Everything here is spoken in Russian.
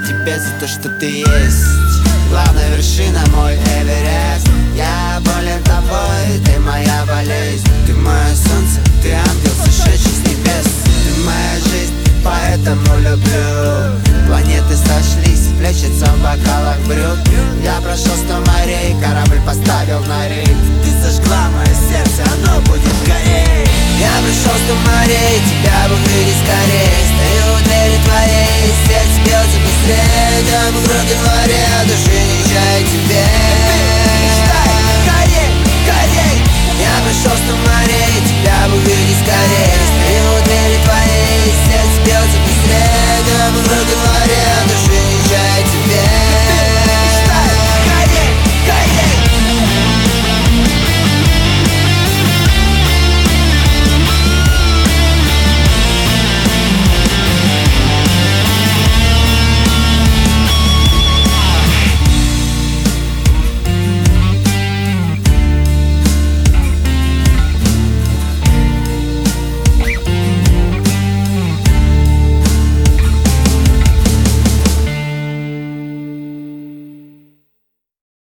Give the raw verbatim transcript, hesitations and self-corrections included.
тебе за то, что ты есть. Главная вершина мой Эверест. Я болен тобой, ты моя болезнь. Ты мое солнце, ты ангел, сошедший с небес. Ты моя жизнь, поэтому люблю. Планеты сошлись, плещется в бокалах брют. Я прошел сто морей, корабль поставил на рейд. Ты зажгла мое сердце, оно будет гореть. Я прошел сто морей, тебя бы увидеть скорее.